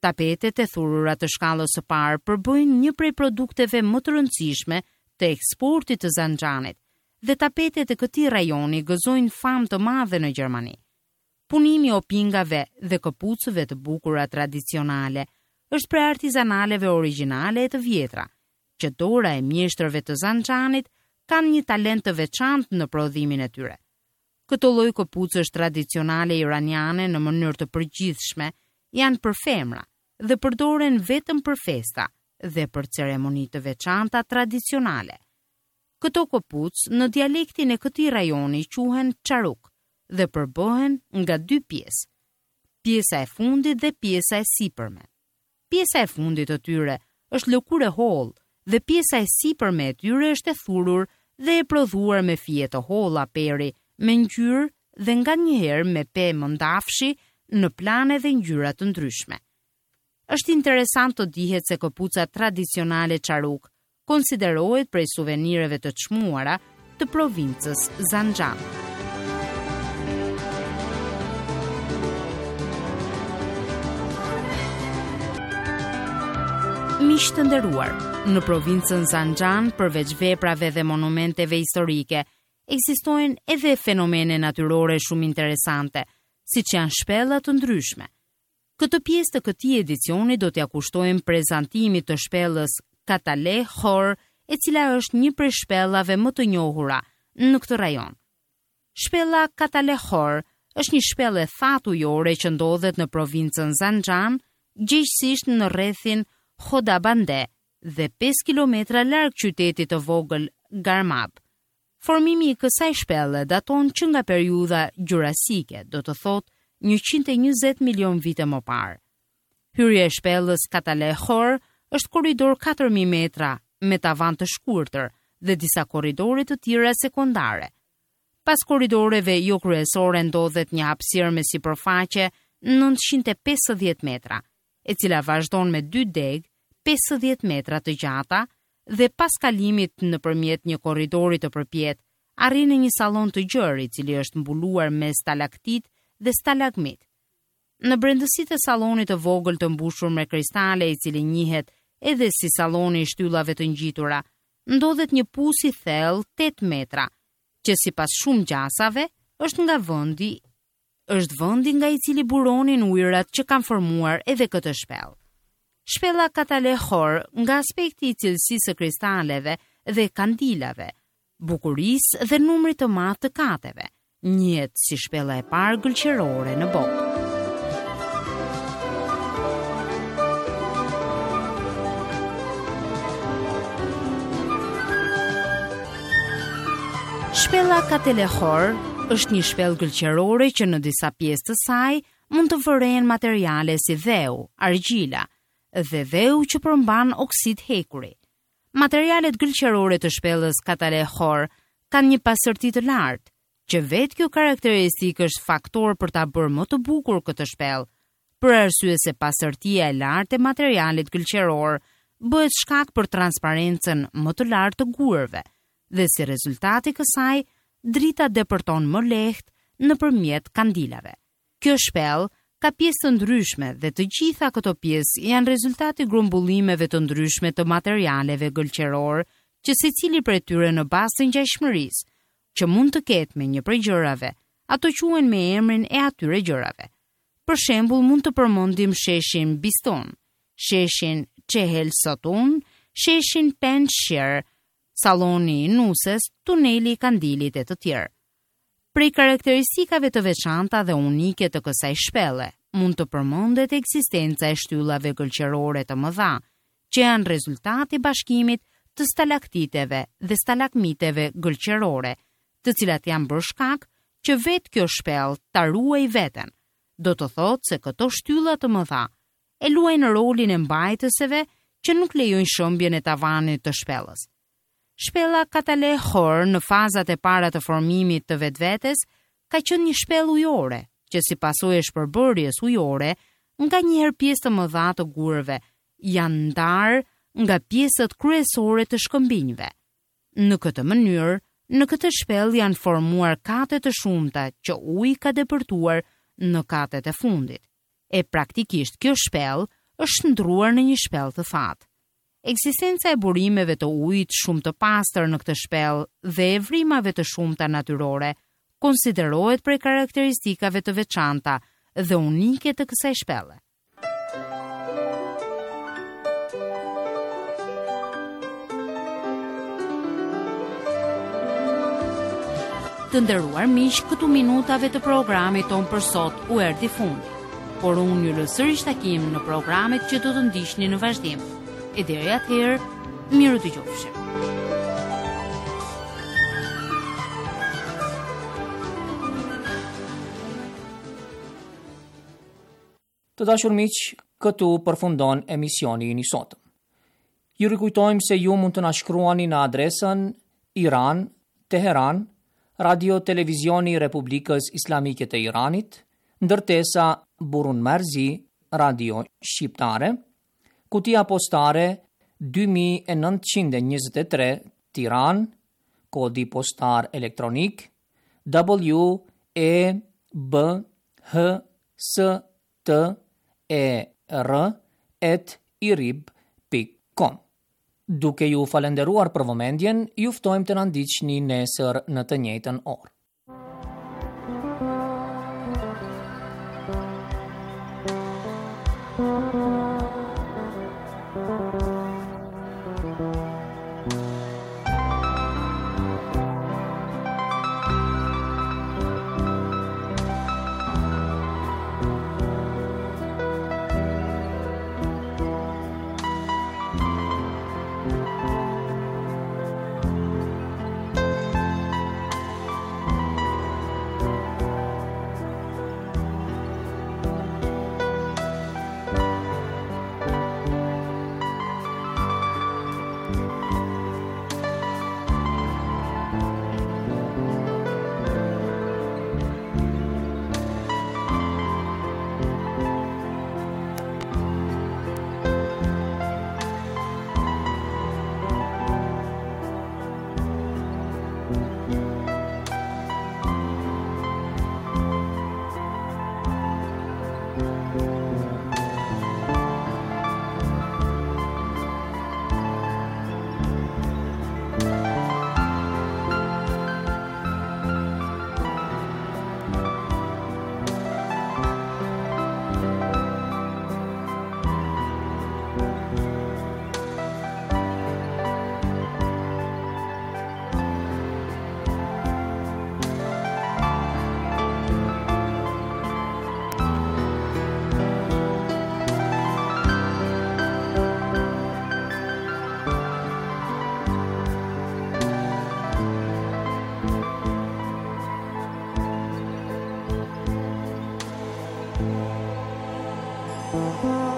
Tapetet e thurura të shkallës së parë përbëjnë një prej produkteve më të rëndësishme të eksportit të Zanxhanit, dhe tapetet e këtij rajoni gëzojnë famë të madhe në Gjermani. Punimi i opingave dhe këpucëve të bukura tradicionale është prej artizanaleve origjinale e të vjetra, që dora e mjeshtërve të Zanxhanit kanë një talent të veçantë në prodhimin e tyre. Këto lloj këpucësh tradicionale iraniane në mënyrë të përgjithshme janë për femra dhe përdoren vetëm për festa dhe për ceremoni të veçanta tradicionale. Këto këpucë në dialektin e këtij rajoni quhen çaruk dhe përbëhen nga dy pjesë, pjesa e fundit dhe pjesa e sipërme. Pjesa e fundit të tyre është lëkurë e hollë dhe pjesa e sipërme e tyre është e thurur dhe e prodhuar me fije të holla peri, me ngjyrë dhe nganjëherë me pemë ndafshi në plane dhe ngjyra të ndryshme. Është interesant të dihet se këpuca tradicionale çaruk konsiderohet prej suvenireve të çmuara të provincës Zanxhan. Miq të nderuar, në provincën Zanxhan, përveç veprave dhe monumenteve historike, ekzistojnë edhe fenomene natyrore shumë interesante, siç janë shpella të ndryshme. Këtë pjesë të këtij edicioni do t'ja kushtojmë prezantimit të shpellës Katale Khor, e cila është një prej shpellave më të njohura në këtë rajon. Shpella Katale Khor është një shpellë thatë ujore që ndodhet në provincën Zanxhan, gjegjësisht në rrethin Khodabande dhe pesë kilometra larg qytetit të vogël Garmab. Formimi i kësaj shpelle daton që nga periudha Gjurasike, do të thotë njëqind e njëzet milion vite më parë. Hyrja e shpellës Katale Khor është korridor katër mijë metra me tavan të shkurtër dhe disa korridore të tjera sekondare. Pas korridoreve jo kryesore ndodhet një hapësirë me sipërfaqe nëntëqind e pesëdhjetë metra, e cila vazhdon me dy degë pesëdhjetë metra të gjata dhe pas kalimit nëpërmjet një korridori të përpjet, arrin në një sallon të gjerë i cili është mbuluar me stalaktit dhe stalagmit. Në brendësitë e sallonit të vogël të mbushur me kristale, i cili njihet edhe si salloni i shtyllave të ngjitura, ndodhet një pus i thellë tetë metra, që sipas shumë gjasave është nga vendi, është vendi nga i cili buronin ujërat që kanë formuar edhe këtë shpellë. Shpella Katale Khor, nga aspekti i cilësisë së kristaleve dhe kandilave, bukurisë dhe numrit të madh të kateve, njihet si shpella e parë gëlqërore në botë. Shpella Katale Khor është një shpellë gëlqërore që në disa pjesë të saj mund të vërejnë materiale si dheu, argjila dhe dheu që përmban oksid hekuri. Materialet gëlqërore të shpellës Katale Khor kanë një pasërti të lartë, që vetë kjo karakteristikë është faktor për ta bërë më të bukur këtë shpellë, për arsye se pasërtia e lartë e materialit gëlqëror bëhet shkak për transparencën më të lartë të gurëve, dhe si rezultati kësaj, drita depërton më lehtë nëpërmjet kandilave. Kjo shpellë ka pjesë të ndryshme dhe të gjitha këto pjesë janë rezultati grumbullimeve të ndryshme të materialeve gëlqëror, që secili prej tyre në bazë të ngjashmërisë, që mund të ketë me një prej gjërave, ato quhen me emrin e atyre gjërave. Për shembull, mund të përmendim sheshin Biston, sheshin Chehel Sotun, sheshin Penshir, salloni i Nuses, tuneli i kandilit e të tjerë. Prej karakteristikave të veçanta dhe unike të kësaj shpelle, mund të përmendet ekzistenca e shtyllave gëlqërore të mëdha, që janë rezultati i bashkimit të stalaktiteve dhe stalagmiteve gëlqërore, të cilat janë bërë shkak që vetë kjo shpellë ta ruaj veten. Do të thotë se këto shtylla të mëdha e luajnë rolin e mbajtëseve që nuk lejojnë shëmbjen e tavanit të shpellës. Shpella Katale Khor në fazat e para të formimit të vetvetes ka qenë një shpellë ujore, që si pasojë e shpërbërjes ujore, nga njëherë pjesë të mëdha të gurëve janë ndarë nga pjesët kryesore të shkëmbinjve. Në këtë mënyrë, në këtë shpellë janë formuar kate të shumta që uji ka depërtuar në katet e fundit. E praktikisht kjo shpellë është ndruar në një shpellë të thatë. Eksistenca e burimeve të ujit shumë të pastër në këtë shpellë dhe e vrimave të shumta natyrore konsiderohet prej karakteristikave të veçanta dhe unike të kësaj shpelle. Të nderuar miq, këtu minutave të programit ton për sot u erdhi fundi. Por unë ju lë sërish takim në programet që do të ndiqni në vazhdim. E deri atëherë, miru të qofshim. Të dashur miq, këtu përfundon emisioni i sotëm. Ju rikujtojmë se ju mund të na shkruani në adresën Iran, Teheran, Radio Televizioni i Republikës Islamike të Iranit, ndërtesa Burun Merzi, Radio Shqiptare, kutia postare dy mijë e nëntëqind e njëzet e tre, Tiranë, kodi postar elektronik W E B H S T E R at irib pikë com. Duke ju falenderuar për vëmendjen, ju ftojmë të na ndiqni nesër në të njëjtën orë. Thank you.